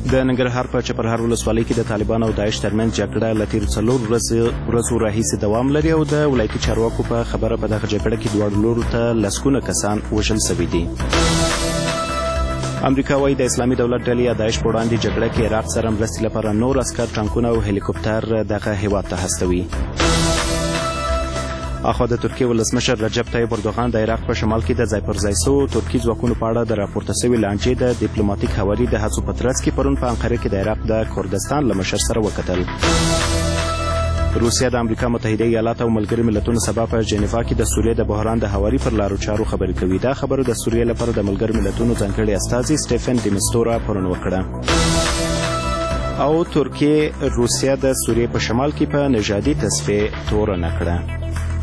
د ننګرهار په چپرهار ولسوالۍ کې د طالبانو او داعش ترمنځ جګړه له تېرو 4 ورځو راهیسې دوام لري او د ولایتي چارواکو په خبره په دغه جګړه کې دواړو لورو ته لسګونه کسان وژل شوي دي. امریکا وايي د اسلامي دولت ډلې یا داعش په وړاندې جګړه کې عراق سره مرستې لپاره نور عسکر، ټانکونه او هلیکوپټر دغه هیواد ته هستوي. اخوا د ترکیې ولسمشر رجب طیب اردوغان د عراق په شمال کې د ځای پر ځای شوو ترکي ځواکونو په اړه د راپورته شوې لانجې د ډیپلوماټیک هواري د هڅو په ترڅ کې پرون په انقره کې د عراق د کردستان له مشر سره وکتل. روسیه د امریکا متحده ایالات او ملګري ملتونو سبا په جنیوا کې د سوریې د بحران د هواري پر لارو چارو خبرې کوي. دا خبره د سوریې لپاره د ملګري ملتونو ځانګړي استازي سټیفن ډیمستورا پرون وکړه. او ترکیې روسیه د سوریې په شمال کې په نژادي تصفیه تورنه کړه.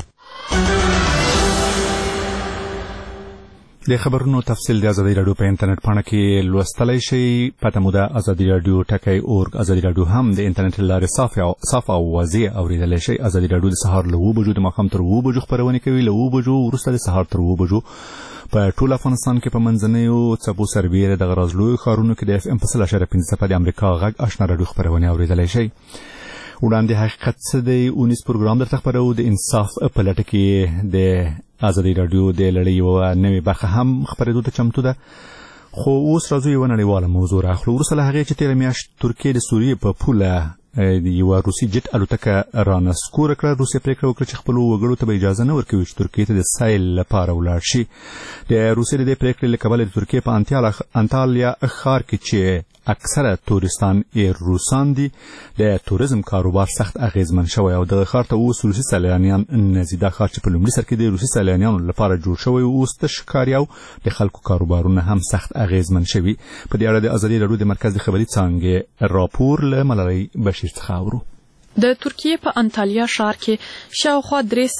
د خبرونو تفصیل د ازادي راډیو په انټرنیټ پاڼه کې لوستلی شئ. پته مو ده ازادي راډیو ټکی .org. ازادي راډیو هم د انټرنیټ له لارې صاف او واضح اورېدلی شئ. ازادي راډیو د سهار له 7 بجو د ماښام تر 7 بجو خپرونې کوي. له 7 بجو وروسته د سهار تر 7 بجو په ټول افغانستان کې په منځنیو څپو سربیره د غرازلویو ښارونو کې د FM په 100.5 د امریکا غږ آشنا راډیو خپرونې اورېدلی شئ. وړاندې حقیقت څه دی اونیز پروګرام درته خپرو. د انصاف په لټه کې د ازادي راډیو د لړۍ یوه نوې برخه هم خپرېدو ته چمتو ده. خو اوس راځو یوه نړیواله موضوع راخلو. وروسته له هغې چې تېره میاشت ترکیې د سوریې په پوله یوه روسي جټ الوتکه رانسکوره کړه، روسیه پرېکړه وکړه چې خپلو وګړو ته به اجازه نه ورکوي چې ترکیې ته د سیل لپاره ولاړ شي. د روسیې د دې پرېکړې له کبله د ترکیې په انتالیا ښار کې چې اکثره تورستان روسان دي د توریزم کاروبار سخت اغیزمن شوی او دغه ښار ته اوس روسي سیلانیان نځي. دا ښار چې په لومړي سر کې د روسي سیلانیانو لپاره جوړ شوی اوس تش ښکاري او د خلکو کاروبارونه هم سخت اغیزمن شوي. په دې اړه د ازادي راډیو د مرکز د خبري څانګې راپور له ملالۍ بشیر څخه اورو. د ترکیې په انتالیا ښار کې شاوخوا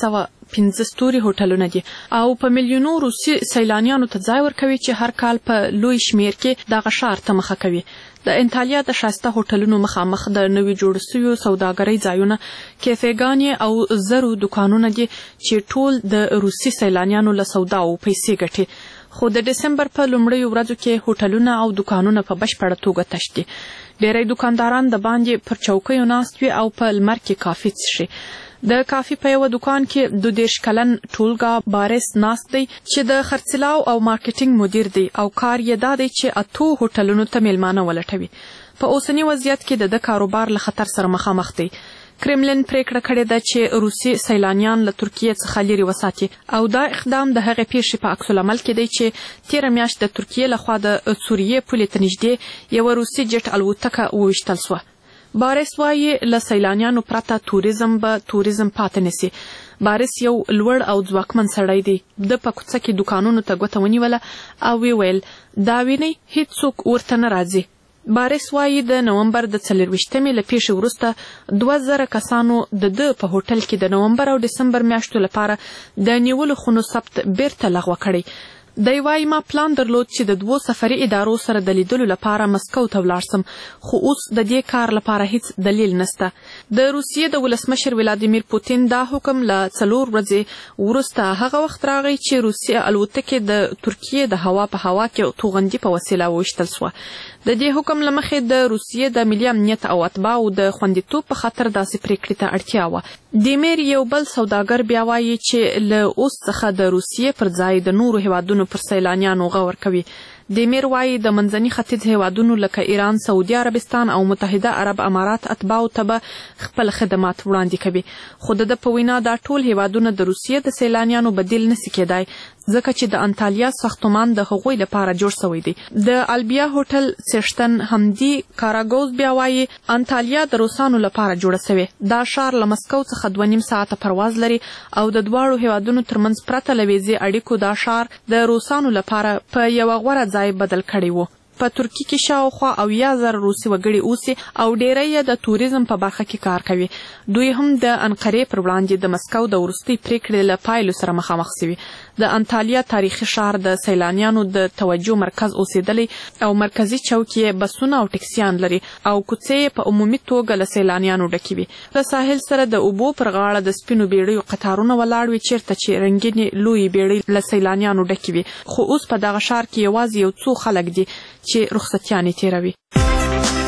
315 ستوري هوټلونه دي او په میلیونو روسي سیلانیانو ته ځای ورکوي چې هر کال په لوی شمیر کې دغه ښار ته مخه کوي. د انتالیا د ښایسته هوټلونو مخامخ د نوي جوړ شویو سوداګرۍ ځایونه، کیفېګانې او زرو دکانونه دي چې ټول د روسي سیلانیانو له سودا او پیسې ګټي. خو د دسمبر په لومړیو ورځو کې هوټلونه او دکانونه په بشپړه توګه تش دي. ډېری دکانداران د باندې پر چوکیو ناست وي او په لمر کې کافي څښي. د کافي په یوه دکان کې 22 کلن ټولګا بارس ناست دی چې د خرڅلاو او مارکیټینګ مدیر دی او کار یې دا دی چې 8 هوټلونو ته میلمانه ولټوي. په اوسني وضعیت کې د کاروبار له خطر سره مخامخ دی. کرملین پریکړه کړې ده چې روسي سیلانیان له ترکیې څخه لرې وساتي او دا اقدام د هغې پیښې په عکس العمل کې دی چې تېره میاشت د ترکیې لخوا د سوریې پولې ته نږدې یوه روسي جټ الوتکه وویشتل سوه. بارس وایي له سیلانیانو پرته توریزم پاتې نسی. بارس یو لوړ او ځواکمن سړی دی. د په کوڅه کې دکانونو ته ګوته ونیوله او ویل دا وینئ هیڅوک ورته نه راځي. بارس وایي د نومبر د 24مې له پیښې وروسته 2000 کسانو د په هوټل کې د نومبر او دسمبر میاشتو لپاره د نیولو خونو ثبت بیرته لغوه کړی. دی وایي ما پلان درلود چې د 2 سفري ادارو سره د لیدلو لپاره مسکو ته ولاړ سم، خو اوس د دې کار لپاره هیڅ دلیل نشته. د روسیې د ولسمشر ولادیمیر پوتین دا حکم له 4 ورځې وروسته هغه وخت راغی چې روسیې الوتکې د ترکیې د هوا په هوا کې توغندي په وسیله وویشتل سوه. د دې حکم له مخې د روسیې د ملي امنیت او اتباعو د خوندیتوب په خاطر داسې پریکړې ته اړتیا وه. دیمیر یو بل سوداګر بیا وایي چې له اوس څخه د روسیې پر ځای د نورو هیوادونو پر سیلانیانو غور کوي. دیمیر وایي د منځني ختیځ هیوادونو لکه ایران، سعودي عربستان او متحده عرب امارات اتباعو ته به خپل خدمات وړاندې کوي. خو د په وینا دا ټول هیوادونه د روسیې د سیلانیانو بدیل نشي کېدای ځکه چې د انتالیا ساختمان د هغوی لپاره جوړ شوی دی. د البیا هوټل څښتن همدی کاراګوز بیا وایي انتالیا د روسانو لپاره جوړه شوې. دا ښار له مسکو څخه 2.5 ساعته پرواز لري او د دواړو هیوادونو ترمنځ پرته له ویزې اړیکو دا ښار د روسانو لپاره په یوه غوره ځای بدل کړی و. په ترکیې کې شاوخوا 80,000 روسي وګړي اوسي او ډیری یې د توریزم په برخه کې کار کوي. دوی هم د انقرې پر وړاندې د مسکو د وروستۍ پریکړې له پایلو سره مخامخ شوي. د انتالیا تاریخي ښار د سیلانیانو د توجه مرکز اوسېدلی او مرکزي چوک یې بسونه او ټکسیان لري او کوڅې یې په عمومي توګه له سیلانیانو ډکې وي. له ساحل سره د اوبو پر غاړه د سپینو بیړیو قطارونه ولاړ وي چیرته چې رنګینې لویې بیړۍ له سیلانیانو ډکې وي. خو اوس په دغه ښار کې یوازې یو څو خلک دي چې رخصتیانې تیروي.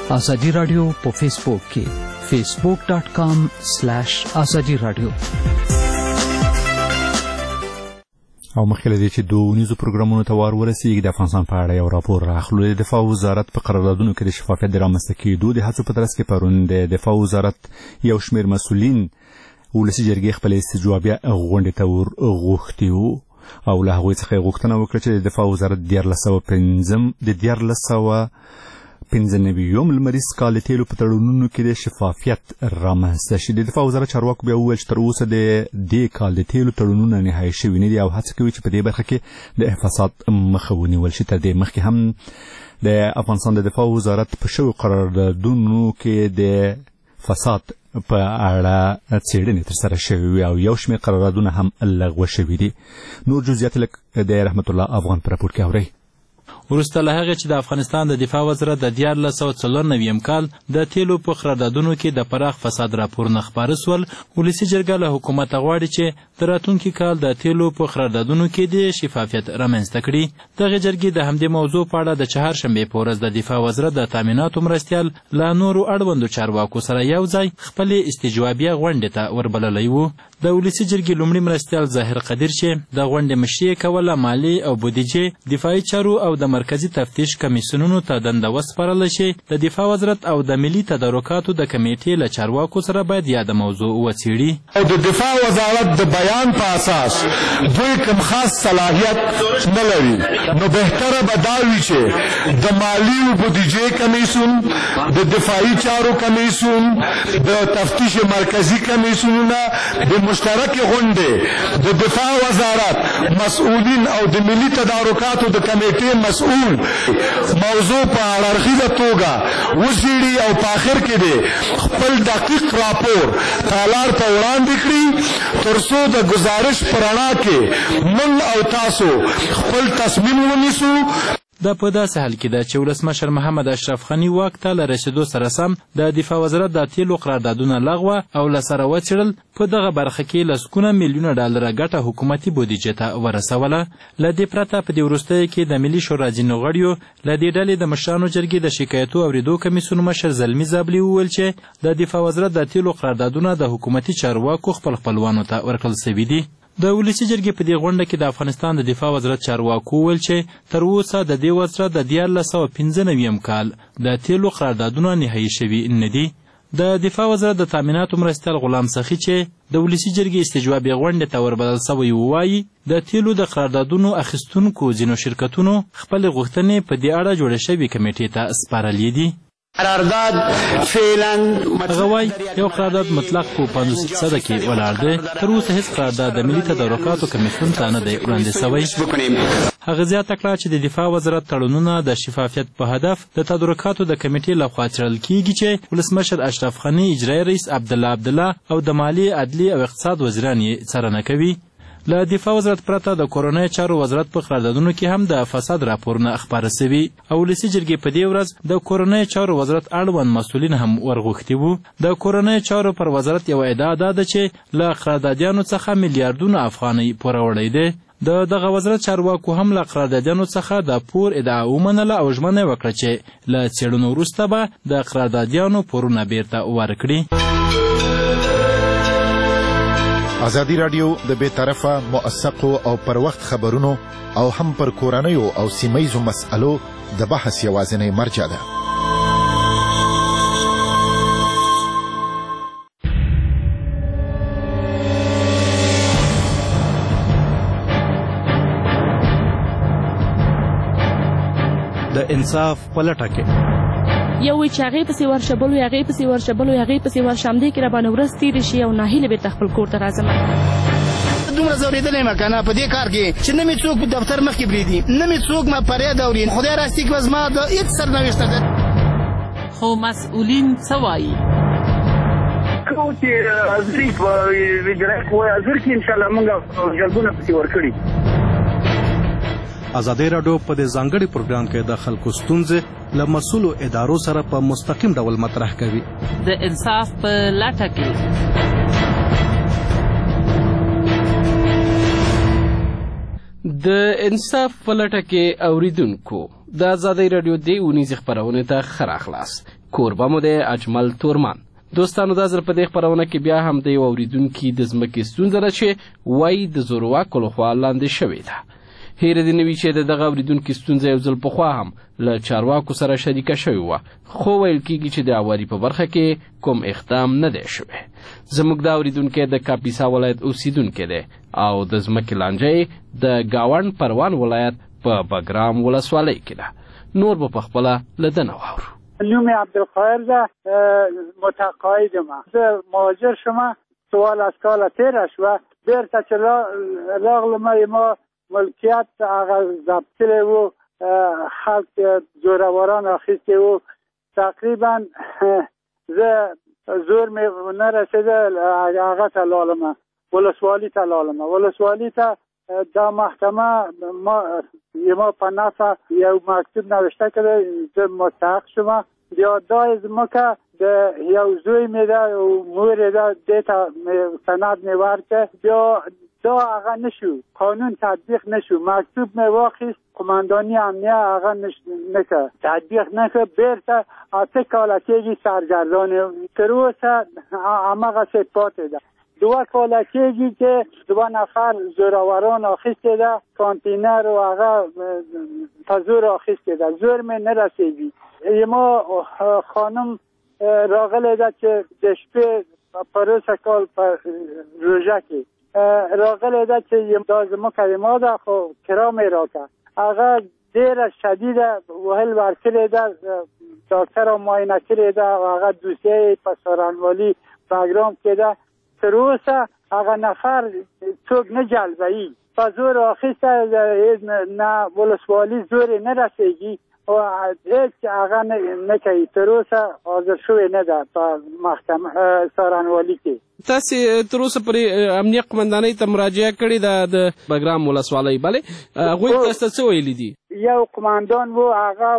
ازادي رادیو په فیسبوک کې facebook.com/azadi radio. او مخکې له دې چې دونیزو پروګرامونو ته وار ورسیږي د افغانستان په اړه یو راپور راخلو. د دفاع وزارت په قراردادونو کې د شفافیت د رامنځته کېدو د هڅو په ترڅ کې پرون د دفاع وزارت یو شمېر مسؤلین ولسي جرګې خپلې استجوابیه غونډې ته ورغوښتي وو او له هغوی څخه یې غوښتنه وکړه چې د دفاع وزارت د 1195 لمریز کال د تیلو په تړونونو کې د شفافیت رامنځته شي. د دفاع وزارت چارواکو بیا وویل چې تر اوسه د دې کال د تیلو تړونونه نهایي شوي نه دي او هڅه کوي چې په دې برخه کې د فساد مخه ونیول شي. تر دې مخکې هم د افغانستان د دفاع وزارت په شویو قراردادونو کې د فساد په اړه څېړنې ترسره شوې او یو شمېر قراردادونه هم لغوه شوي دي. نور جزئیات د رحمت الله افغان په راپور کې اورئ. وروسته له هغې چې د افغانستان د دفاع وزارت د 1494 کال د تیلو په قراردادونو کې د پراخ فساد راپورونه خپاره سول، ولسي جرګه له حکومته غواړي چې د راتلونکي کال د تیلو په قراردادونو کې د شفافیت رامنځته کړي. دغې جرګې د همدې موضوع په اړه د چهارشنبې په ورځ د دفاع وزارت د تامیناتو مرستیال له نورو اړوندو چارواکو سره یو ځای خپلې استجوابیه غونډې ته وربللی و. د ولسي جرګې لومړي مرستیال ظاهر قدیر چې د غونډې مشري کوله مالي او بودیجې، دفاعي چارو او د مرکزي تفتیش کمیسیونونو ته دنده وسپارله شي. د دفاع وزارت او د ملي تدارکاتو د کمیټې له چارواکو سره باید یاده موضوع وڅېړي. او د دفاع وزارت د بیان په اساس دوی کوم خاص صلاحیت نه لري، نو بهتره به دا وي چې د مالي او بودیجې کمیسیون، د دفاعي چارو کمیسیون، د تفتیش مرکزي کمیسیونونه د مشترک غونډې د دفاع وزارت مسؤلین او د ملي تدارکاتو د کمیټې مسؤل موضوع په اړخیزه توګه وڅېړي او په آخر کې د خپل دقیق راپور تالار ته وړاندې کړي تر څو د گزارش په رڼا کې موږ او تاسو خپل تصمیم ونیسو. دا په داسې حال کې ده چې ولسمشر محمد اشرف غني واک ته له رسېدو سره سم د دفاع وزارت د تیلو قراردادونه لغوه او له سره وڅېړل. په دغه برخه کې لسګونه میلیونه ډالره ګټه حکومتي بودیجې ته ورسوله. له دې پرته په دې وروستیو کې د ملي شورا ځینو غړیو له دې ډلې د مشرانو جرګې د شکایتو اورېدو کمیسیون مشر زلمي زابلي وویل چې د دفاع وزارت د تیلو قراردادونه د حکومتي چارواکو خپلوانو ته ورکړل سوي دي. د ولسي جرګې په دې غونډه کې د افغانستان د دفاع وزارت چارواکو وویل چې تر اوسه د دې وزارت د 1495 کال د تیلو قراردادونه نهایي شوي نه دي. د دفاع وزارت د تامیناتو مرستیال غلام سخي چې د ولسي جرګې استجوابي غونډې ته وربلل سوی ووایي د تیلو د قراردادونو اخیستونکو ځینو شرکتونو خپلې غوښتنې په دې اړه جوړې شوې کمیټې ته سپارلې دي. قرارداد فعلا هغه وایي یو قرارداد مطلق په 50% کې ولاړ دی. تر اوسه هیڅ قرارداد د ملي تدارکاتو کمیسیون ته نه دی وړاندې سوی. هغه زیاته کړه چې د دفاع وزارت تړونونه د شفافیت په هدف د تدارکاتو د کمیټې لخوا څېړل کیږي چې ولسمشر اشرف غني، اجرایي رئیس عبدالله او د مالي، عدلي او اقتصاد وزیران یې څارنه کوي. له دفاع وزارت پرته د کورنیو چارو وزارت په قراردادونو کې هم د فساد راپورونه خپاره سوي او ولسي جرګې په دې ورځ د کورنیو چارو وزارت اړوند مسؤلین هم ورغوښتي وو. د کورنیو چارو پر وزارت یوه ادعا دا ده چې له قراردادیانو څخه میلیارډونه افغانۍ پوروړی دی. دغه وزارت چارواکو هم له قراردادیانو څخه د پور ادعا ومنله او ژمنه یې وکړه چې له څېړنو وروسته به د قراردادیانو پورونه بیرته ورکړي. ازادي رادیو د بې طرفه، موثقو او پر وخت خبرونو او هم پر کورنیو او سیمهیزو مسألو د بحث یوازینۍ مرجع ده. د انصاف په لټه کې یو وی چې هغې پسې ورشبلو هغې پسې ورشبلو هغې پسې ورشمدې کې راباندې ورځ تېرې شي او ناهیله بېرته خپل کور ته راځم. دومره ځورېدلی یم که نه په دې کار کې چې نه مې څوک په دفتر مخکې پرېږدي، نه مې څوک ما فریاد اوري. خدای راستي که زما د هېڅ سرنوشته ده. خو مسؤلین څه وایي؟ کوم چې حاضري په اجرایي قوه حاضر کړي انشاءالله موږ جلبونه پسې ورکړي. ازادي راډیو په دې ځانګړي پروګرام کې د خلکو ستونزې له مسؤلو ادارو سره په مستقیم ډول مطرح کوي. د انصاف په لټه کې د انصاف په لټه کې اوریدونکو د ازادي راډیو د اونیزې خپرونې ته ښه راغلاست. کوربه مو دی اجمل تورمان. دوستانو دا ځل په دې خپرونه کې بیا هم د یو اوریدونکي د ځمکې ستونزه ده چې وایي د زورواکو لخوا لاندې شوې ده. هیره دې نه وي چې د دغه اوریدونکي ستونزه یو ځل پخوا هم له چارواکو سره شریکه شوې وه، خو ویل کېږي چې د اواري په برخه کې کوم اقدام نه دی شوی. زموږ دا اوریدونکی د کاپیسا ولایت اوسیدونکی دی او د ځمکې لانجه د گاونډ پروان ولایت په بګرام ولسوالۍ کې ده. نور به پخپله له ده نه واورو. نوم عبدالقاهر ده، متقاعدم. زه مهاجر شوم، سوال از کاله تیره شوه، بیرته چې راغلم ما ملکیت هغه ضبط کړی و، خلک زوروران اخیستی و. تقریبا زه زور مې نه رسیده هغه ته لالمه، ولسوالي ته لالمه. ولسوالي ته دا محکمه ما په نفع یو مکتوب نوشته کړی، زه مستحق شوم. بیا دا ځمکه د یو زوی مې ده او مور یې ده، دې ته سند مې ورکړ. بیا دا هغه نشو، قانون تطبیق نشو. مکتوب مې واخیست، قماندانی امنیه هغه نکه تطبیق نکه. بیرته 8 کاله کېږي سرګردان، تر اوسه هماغسې پاتې ده. 2 کاله کېږي چې 2 نفر زوروران اخیسته ده، کانتینر و هغه په زور اخیسته ده. زور مې نه رسیږي. ما خانم راغلی ده چې د شپې په روز کال په روژه کې راغلی ده چې دا زموږ ما ده، خو کرا مې راکړه. هغه ډېره شدیده وهل ورکړې ده، ډاکټر معاینه کړې ده او هغه دوسیه په سارنوالي بګرام کې ده. تر اوسه هغه نفر څوک نه جلبوي، په زور اخیسته، نه ولسوالي زور نه رسیږي او هیڅ هغه نه کوي. تر اوسه حاضر شوی نه ده په محکمه سارنوالي کې. تاسې تر اوسه پرې امنیه قمندانۍ ته مراجعه کړې ده د بګرام ولسوالۍ؟ بلې هغوی تاسو ته څه ویلي دي؟ یو قمندان و،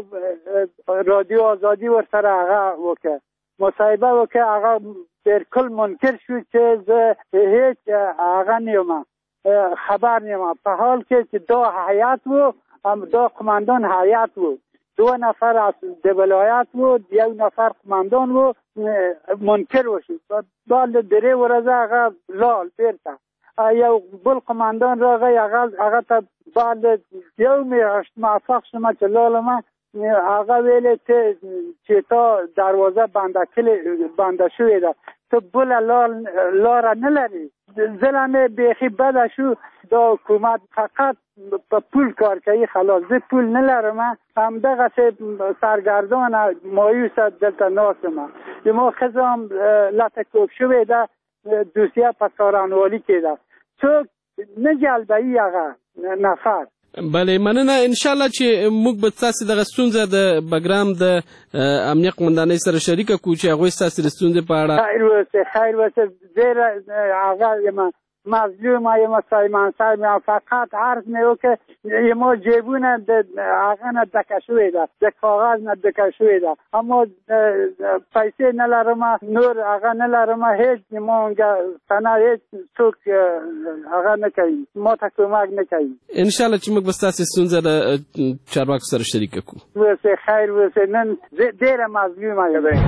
هغه رادیو آزادي ورسره هغه وکړه، مصاحبه وکړه. هغه بالکل منکر شو چې زه هیڅ هغه نیوم، خبر نیوم، په حال کې چې دا هیئت و، دا قمندان هیئت و، 2 نفر از د ولایت و، 1 نفر قمندان و. منکر وشو. بعد 3 ورځې هغه لال بیرته. یو بل قمندان راغی، هغه ته بعد یو میاشت موفق شوم چې لالم. هغه ویلې چې تا دروازه بنده شوې ده، تو بله لاره نه لري. زله مې بیخي بده شو. دا حکومت فقط په پول کار کوي، خلاص. زه پول نه لرم، همدغسې سرګردان مایوسه دلته ناستم. ما ښځه هم لته کوب شوې ده، دوسیه په سارنوالي کې ده. څوک نه جلبوي هغه نفر. بله، مننه. انشاءالله چې موږ به ستاسې دغه ستونزه د بګرام د امنیه قمندانۍ سره شریکه کړو چې هغوی ستاسې د ستونزې په اړه خیر وسه. خیر وسه. زیره هغه مظلوم یم، سایمان صاحب یم، فقط عرض مې وکړ ما جیبونه د هغه نه ډکه شوې ده، د کاغذ نه ډکه شوې ده، اما پیسې نه لرم، نور هغه نه لرم، هیڅ ما څنګه هیڅ څوک هغه نه کوي، ما ته کومک نه کوي. انشاءالله چې موږ به ستاسې ستونزه د چارواکو سره شریکه کړو. وسه. خیر وسه. نن ډېره مظلومه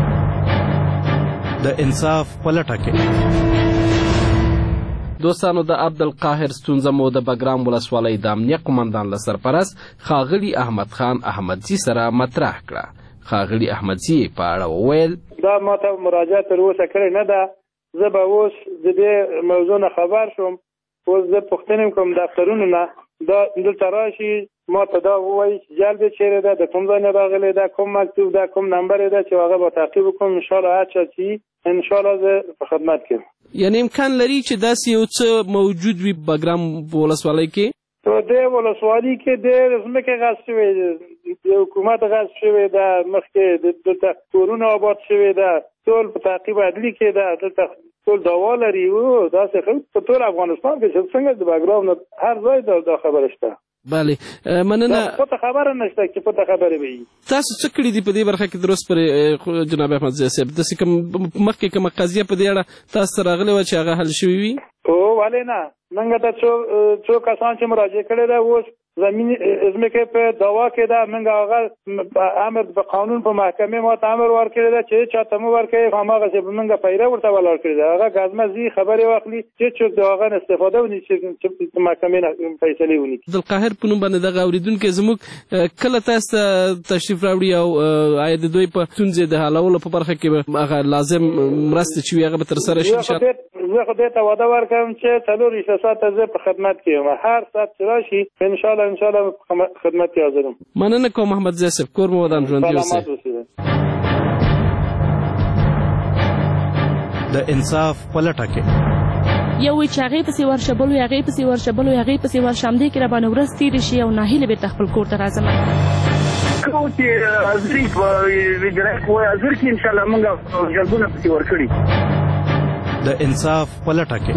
یم. د انصاف په لټه کې دوستانو، د عبدالقاهر ستونزه مو د بګرام ولسوالۍ د امنیه قمندان له سرپرست ښاغلي احمد خان احمدزي سره مطرح کړه. ښاغلي احمدزي په اړه وویل: دا ماته مراجعه تر اوسه کړې نه ده. زه به اوس د دې موضوع نه خبر شوم. اوس زه پوښتنې کوم دفترونو نه، دا دلته راشي ما ته دا ووایي چې جلب چیرې ده، د کوم ځای نه راغلی ده، کوم مکتوب ده، کوم نمبر ده، چې هغه به تعقیب وکړم. انشاءالله هر چا چې انشاءالله زه په خدمت کې. یعنی امکان لري چې داسې یو څه موجود وي بګرام ولسوالۍ کې؟ په دې ولسوالۍ کې ډېرې ځمکې غصب شوې دي، د حکومت غصب شوې ده، مخکې دلته کورونه آباد شوې ده، ټول په تعقیب عدلي کې ده، دلته ټول دعوا لري. داسې خلک په ټول افغانستان کې چې څنګه د بګرام نه هر ځای دا خبره شته. بله، مننه. پته خبره نشته چې پته خبره وي. تاسو څه کړي دي په دې برخه کې درست پر جناب احمدزي صاحب؟ داسې کوم مخکې کومه قضیه په دې اړه تاسو ته راغلې وه چې هغه حل شوې وي؟ ولې نه، موږ ته څو کسان چې مراجعه کړې ده اوس زمین ازمکه په دوا کې دا موږ هغه امر په قانون په محکمه ما امر ورکړی دا چې چاته مو ورکړي هغه چې موږ پیره ورته ولاړ کړی دا هغه غازمزي خبري واخلي چې څوک دغه استفاده ونی چې محکمه فیصله ونی عبدالقاهر په نوم باندې دغه اوریدونکو زموږ کله تاسو تشریف راوړي او آیا د دوی په ستونزې د حلولو په برخه کې هغه لازم مرسته چې هغه به تر سره شي زه خو دې ته وعده ورکوم چې 4 ساعته زه په خدمت کې یم هر ساعت چې راشي ان شاء الله خدمت کې حاضر یم. مننه کوم محمد زیاسف کور مو ودان ژوندي اوسئ. د انصاف په لټه کې یو وی چې هغې پسې ورشه بل وی هغې پسې ورشه بل وی هغې پسې ورشه همدې کې راباندې ورځ تېرې شي او ناهیلې بېرته خپل کور ته راځم کوم چې حاضري په وجرایت وایي حاضر کې انشاءالله موږ جلبونه پسې ورکړي. د انصاف په لټه کې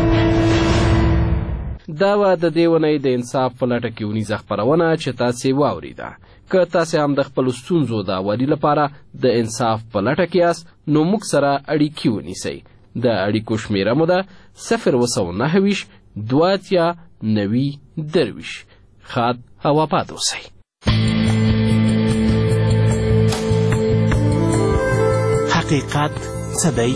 دا وه د دې اونۍ د انصاف په لټه کې اونیزه خپرونه چې تاسې واورېده. که تاسې هم د خپلو ستونزو د هواري لپاره د انصاف په لټه کې یاست نو موږ سره اړیکې ونیسئ. د اړیکو شمیره مو ده 029 290 ښاد او آباد اوسئ. حقیقت څه دی؟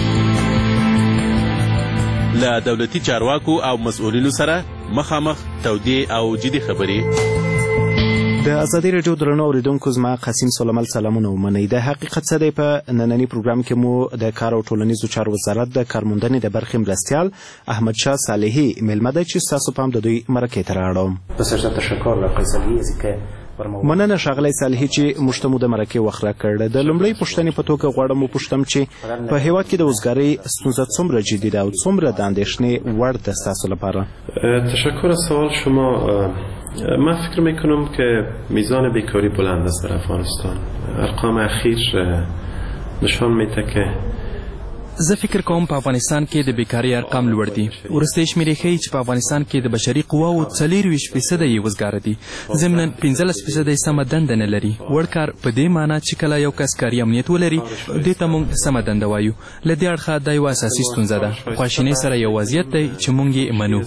له دولتي چارواکو او مسؤلینو سره مخامخ تودې او جدي خبرې. د ازادي راډیو درنو اوریدونکو زما قاسم سلیمان سلامونه ومنئ. د حقیقت څه دی په نننی پروګرام کې مو د کار او ټولنیزو چارو وزارت د کارموندنې د برخې مرستیال احمد شاه صالحي میلمه دی چې ستاسو پام د دوی مرکې ته راوړم. بسیار تشکر آقای صالحي که مننه ښاغلی صالحي چې موږ ته مو د مرکې وخت راکړ. د لومړۍ پوښتنې په توګه غواړم وپوښتم چې په هېواد کې د وزګارۍ ستونزه څومره جدي ده او څومره د اندېښنې وړ ده ستاسو لپاره؟ تشکر از سوال شما. من فکر میکنم که میزان بیکاری بلند است در افغانستان. ارقام اخیر نشان میده که زه فکر کوم په افغانستان کې د بیکاری ارقام لوړ دي. وروستۍ شمیرې ښیي چې په افغانستان کې د بشري قواوو 24% یې وزګاره دي. ضمناً 15% سمه دنده نه لري. وړ کار په دې معنی چې کله یو کس کاري امنیت ولري دې ته موږ سمه دنده وایو. له دې اړخه دا یوه اساسي ستونزه ده. خواشینۍ سره یو وضعیت دی چې موږ یې منو.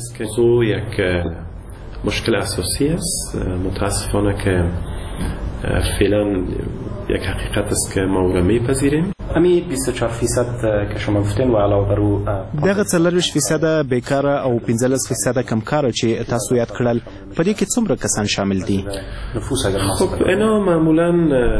مشکل اساسی است. متاسفانه که فعلا یک حقیقت است که ما او را میپذیریم. همین 24% که شما گفتین و علاوه بر او دغه 40% بیکاره او 15% کمکاره چې تاسو یاد کړل په دې کې څومره کسان شامل دي؟ خب اینا معمولا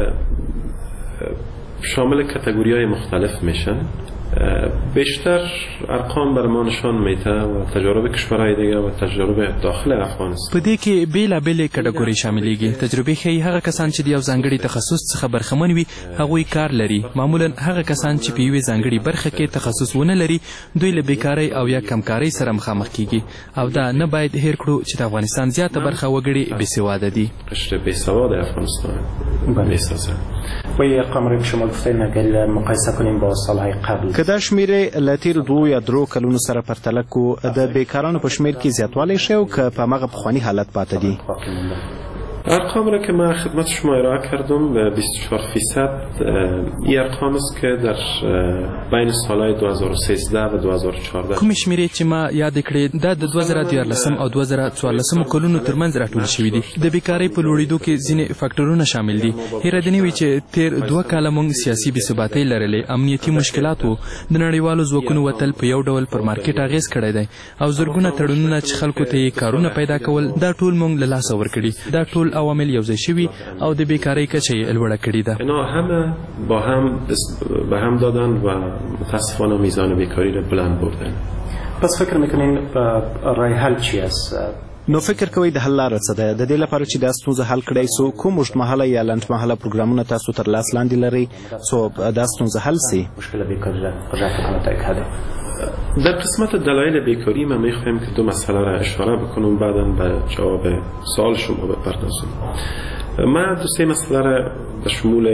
شامل کاتگوری‌های مختلف میشن. بیشتر ارقام بر ما نشان میده و تجارب کشورهای دیگه و تجارب داخل افغانستان. په دې کې بیلابېلې کټګورۍ شاملېږي. تجربې ښیي هغه کسان چې د یو ځانګړي تخصص څخه برخمن وي هغوی کار لري. معمولا هغه کسان چې په یوې ځانګړي برخه کې تخصص ونه لري دوی له بیکارۍ او یا کمکارۍ سره مخامخ کیږي او دا نه باید هیر کړو چې د افغانستان زیاته برخه وګړي بېسواده دي. قشر بېسواد افغانستان میسازه. و یه ارقام که شما گفتین اگر مقایسه کنیم با سالهای قبل که دا شمیرې له تېرو 2 یا 3 کلونو سره پرتله کو د بیکارانو په شمیر کې زیاتوالی شوی او که په هماغه پخواني حالت پاتې دي؟ ارقام را که من خدمت شما ارائه کردم 24% این ارقام است که در بین سالهای 2013 و 2014 کوم شمیرې چې ما یاد کړې دا د 2014 او 2014 کلونو ترمنځ راټول شوي دي. د بیکارۍ په لوړېدو کې ځینې فاکټورونه شامل دي. هیره دې نه وي چې تیر 2 کاله موږ سیاسي بېثباتۍ لرلې، امنیتي مشکلات وو، د نړیوالو ځواکونو وتل په یو ډول پر مارکیټ اغېز کړی دی او زرګونه تړونونه چې خلکو ته یې کارونه پیدا کول دا ټول موږ له لاسه ورکړي. دا ټول عوامل یوځای شوي او د بیکارۍ کچه یې لوړه کړې ده. اینا همه با هم به هم دادن و متاسفانه میزان بیکاری را بلند بردن. پس فکر میکنین رای حل چی است؟ نو فکر کوئ د حل لاره څه ده؟ د دې لپاره چې دا ستونزه حل کړئ سو کوم اوږدمهاله یا لنډمهاله پروګرامونه تاسو تر لاس لاندې لرئ سو دا ستونزه حل سي؟ مشکل بیکاری را فقط یک حده. در قسمت دلایل بیکاری ما میخوایم که 2 مسئله را اشاره بکنم بعدا به جواب سوال شما بپردازم. ما 2 مسئله را به شمول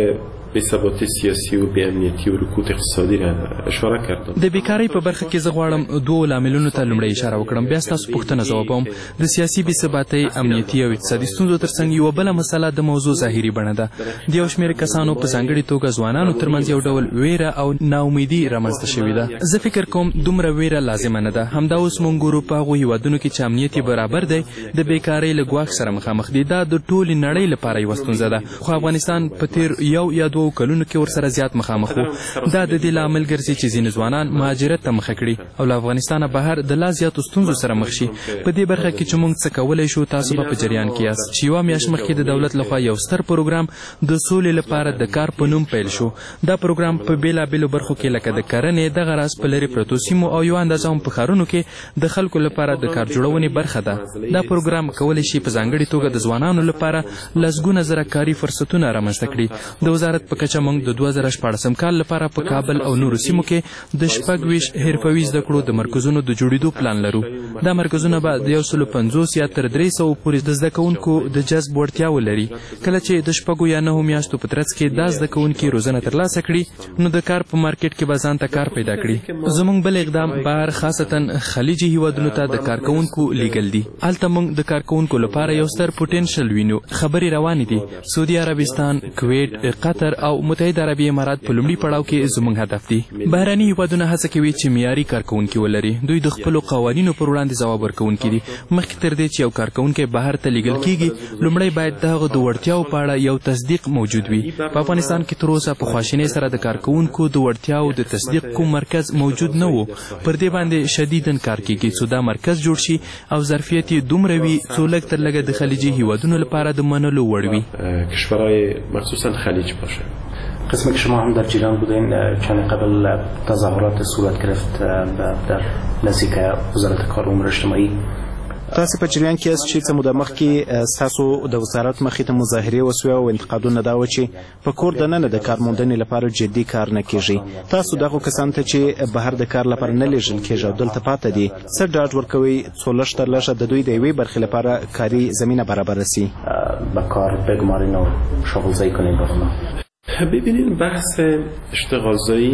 بی‌ثباتی سیاسی و بی‌امنیتی و رکود اقتصادی را اشاره کردم. د بیکاری په برخه کې زه غواړم دوه لاملونو ته لومړی اشاره وکړم، بیا ستاسو پوښتنه ځوابوم. د سیاسي بېثباتۍ، امنیتي او اقتصادي ستونزو ترڅنګ یوه بله مسله د موضوع ظاهري بڼه ده. د یو شمېر کسانو په ځانګړې توګه ځوانانو ترمنځ یو ډول ویره او ناامیدي رامنځته شوې ده. زه فکر کوم دومره ویره لازمه نه ده. همدا اوس موږ ګورو په هغو هیوادونو کې چې امنیت یې برابر دی د بیکارۍ له ګواښ سره مخامخ دي. دا د ټولې نړۍ لپاره یوه ستونزه ده، خو افغانستان په تیر یو یا دوو کلونو کې ورسره زیات مخامخ و. دا د دې لامل ګرځي چې ځینې ځوانان مهاجرت ته مخه کړي او له افغانستانه بهر د لا زیاتو ستونزو سره مخ شي. په دې برخه کې چې موږ څه کولی شو، تاسو به په جریان کې یاست چې یوه میاشت مخکې د دولت لخوا یو ستر پروګرام د سولې لپاره د کار په نوم پیل شو. دا پروګرام په بېلابېلو برخو کې لکه د کرنې، دغه راز په لرې پرتو سیمو او یو اندازه هم په ښارونو کې د خلکو لپاره د کار جوړونې برخه ده. دا پروګرام کولی شي په ځانګړې توګه د ځوانانو لپاره لسګونه زره کاري فرصتونه رامنځته کړي. د وزارت په کچه موږ د 2014 کال لپاره په کابل او نورو سیمو کې د 26 حرفوي زده کړو د مرکزونو د جوړېدو پلان لرو. دا مرکزونه به د 150 یا تر 300 پورې د زده کوونکو د جذب وړتیا ولري. کله چې د 6 یا 9 میاشتو په ترڅ کې دا زده کوونکي روزنه ترلاسه کړي، نو د کار په مارکیټ کې به ځان ته کار پیدا کړي. زموږ بل اقدام بهر خاصتا خلیجي هیوادونو ته د کارکوونکو لیږل دي. هلته موږ د کارکوونکو لپاره یو ستر پوټنشل وینو. خبرې روانې دي. سعودي عربستان، کویت، قطر او متحده عربي امارات په لومړي پړاو کې زموږ هدف دي. بهرني هیوادونه هڅه کوي چې معیاري کارکوونکي ولري. دوی د خپلو قوانینو پر وړاندې ځواب ورکوونکي دي. مخکې تر دې چې یو کارکوونکی بهر ته لیږل کیږي، لومړی باید د هغه د وړتیاو په اړه یو تصدیق موجود وي. په افغانستان کې تر اوسه په خواشینۍ سره د کارکوونکو د وړتیاو د تصدیق کوم مرکز موجود نه و. پر دې باندې شدیداً کار کیږي څو دا مرکز جوړ شي او ظرفیت یې دومره وي څو لږ تر لږه د خلیجي هیوادونو لپاره د منلو وړ وي. کشورهای مخصوصا خلیج باشه. قسمی که شما هم در جریان بودین، چند قبل تظاهرات صورت گرفت در نزدیک وزارت کار و امور اجتماعی. تاسو په جریان کې یاست چې څه موده مخکې ستاسو د وزارت مخې ته مظاهرې وسوې او انتقادونه دا و چې په کور دننه د کار موندنې لپاره جدي کار نه کیږي. تاسو دغو کسانو ته چې بهر د کار لپاره نه لیږل کیږي او دلته پاتې دي، څه ډاډ ورکوي څو لږ تر لږه د دوی د یوې برخې لپاره کاري زمینه برابره سي؟ به کار بگمارین و شغلزایی کنین برنا. ببینید بحث اشتغالزایی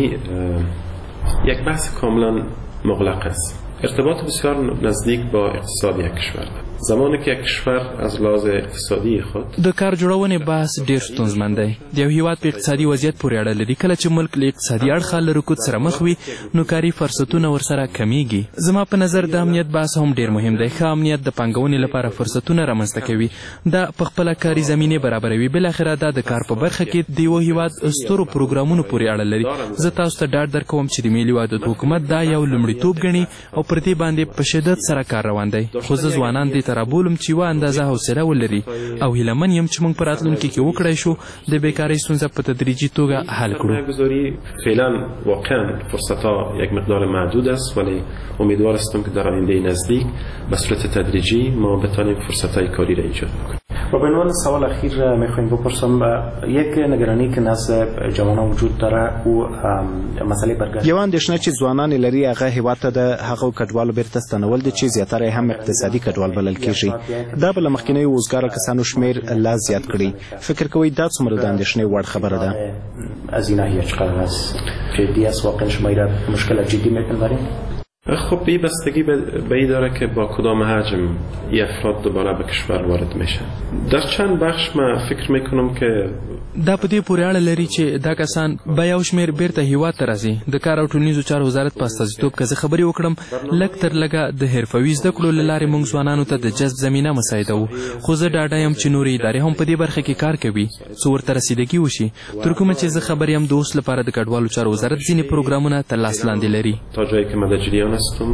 یک بحث کاملا مغلق است. ارتباط بسیار نزدیک با اقتصاد یک کشور. زمانی که یک کشور از لحاظ اقتصادی خود د کار جوړونې بحث ډېر ستونزمن دی. د یو هیواد په اقتصادي وضعیت پورې اړه لري. کله چې ملک له اقتصادي اړخه له رکود سره مخ وي، نو کاري فرصتونه ورسره کمیږي. زما په نظر د امنیت بحث هم ډېر مهم دی. ښه امنیت د پانګونې لپاره فرصتونه رامنځته کوي. دا په خپله کاري زمینې برابروي. بالاخره دا د کار په برخه کې د یو هیواد سترو پروګرامونو پورې اړه لري. زه تاسو ته ډاډ درکوم چې د ملي وحدت حکومت دا یو لومړیتوب ګڼي او پر دې باندې په شدت سره کار روان دی. خو زه ځوانان دې ته رابولم چې یوه اندازه حوصله ولري او هیلهمن یم چې موږ په راتلونکي کې وکړی شو د بیکارۍ ستونزه په تدریجي توګه حل کړو. فعلا واقعا فرصتها یک مقدار محدود است، ولی امیدوار هستم که در آینده نزدیک به صورت تدریجی ما بتوانیم فرصتهای کاری را ایجاد کنیم. و به عنوان سوال اخیر میخوایم بپرسم، یک نگرانی که نزد جوانان وجود داره او مسئله برگشت. یو اندېښنه چې ځوانان لري هغه هیواد ته د هغو کډوالو بیرته ستنول دي چې زیاتره هم اقتصادي کډوال بلل کیږي. دا به له مخکینیو وزګارو کسانو شمېر لا زیات کړي. فکر کوئ دا څومره د اندېښنې وړ خبره ده؟ از این ناحیه چقدر است جدی است؟ واقعا شما این مشکل جدی میپندارید؟ خب این بستگی به این داره که با کدام حجم این افراد دوباره به کشور وارد میشن. در چند بخش من فکر میکنم که دا په دې پورې اړه لري چې دا کسان به یو شمېر بیرته هیواد ته راځي. د کار او ټولنیزو چارو وزارت په استازیتوب که زه خبرې وکړم، لږ تر لږه د حرفوي زده کړو له لارې موږ ځوانانو ته د جذب زمینه مساعده وو. خو زه ډاډه یم چې نورې ادارې هم په دې برخه کې کار کوي څو ورته رسیدګي وشي. تر کومه چې زه خبر یم د اوس لپاره د کډوالو چارو وزارت ځینې پروګرامونه تر لاس لاندې لري. تا جایی که من در جریان هستم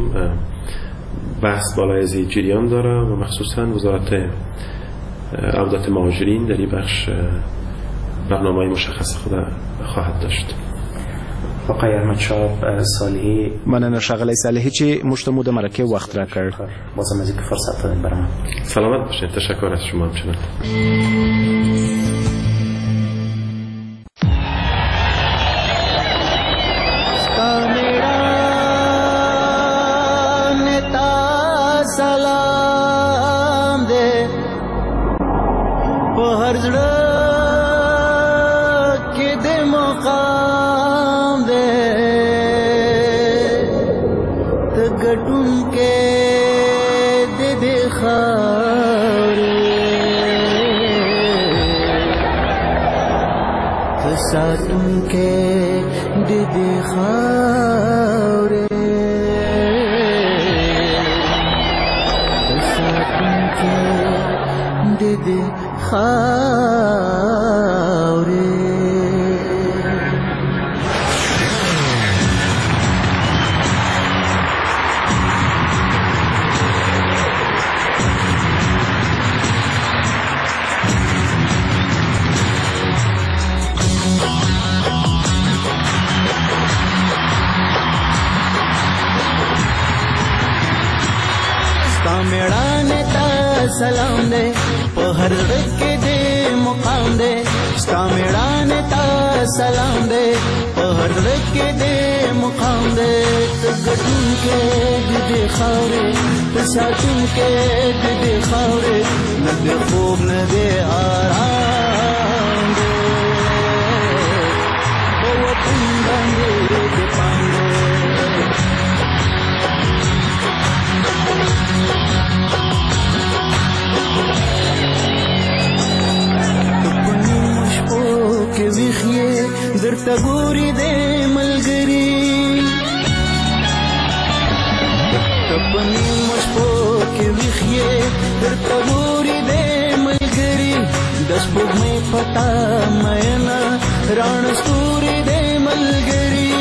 بحث بالای از جریان داره و مخصوصا وزارت عودت مهاجرین در این بخش برنامه مشخص خود خواهد داشت. آقای احمدشاه صالحی، مننه ښاغلی صالحی چې موږ ته مو د مرکې وخت راکړ. بازم از اینکه فرصت دادین برام. سلامت باشید. تشکر از شما همچنان. هر زړه کې دې ساتونکې د دې خاورې ساتونکې د دې خاورې मेड़ाने ता सलाम दे पे हर के दे मुकाम दे स्का मेड़ाने ता सलाम दे पे हर के दे मुकाम दे गटुन के दे खावरे साटुन के दे खावरे न दे खूब न दे आराम दे वो तुम बंदे दे पांडे के विखिए दरता गोरी दे मलगरी तपनी मुझको के विखिए दरता गोरी दे मलगरी दस पुग में पता मैना राण स्तूरी दे मलगरी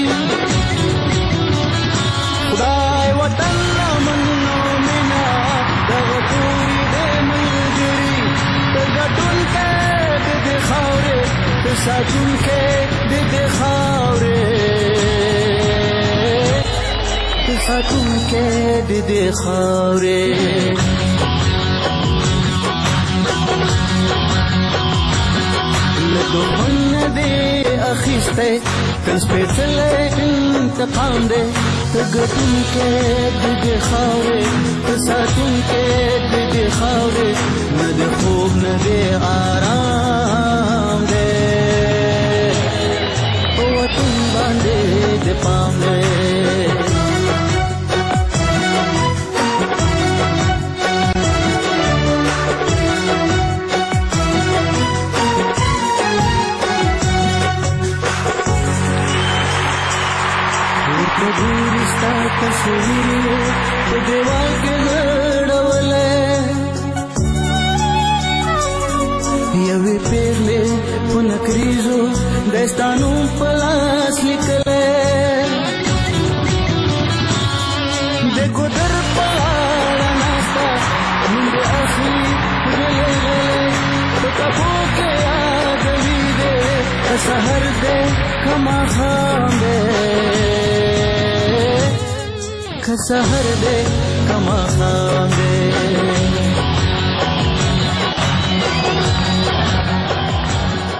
खुदाए वतन मन्नो मिना दगतूरी दे मलगरी तगटुन के दे खावरे साटुन के दे खावरे साटुन के दे खावरे लदो मन दे अखिस्ते कल स्पेशले इंतकाम दे तगटुन के दे खावरे साटुन के दे खावरे न दे खूब न दे आराम दे तुम बांधे दे पामे रिश्ता तस्वीर देवाल के लड़वले यवी पेरले पुनक्रीजो दस्तानों पलास निकले देखो दर पहाड़ा नाश्ता मुंडे आखिरी गले गले तो कबो के आदमी दे कसहर दे कमा खांदे कसहर दे कमा खांदे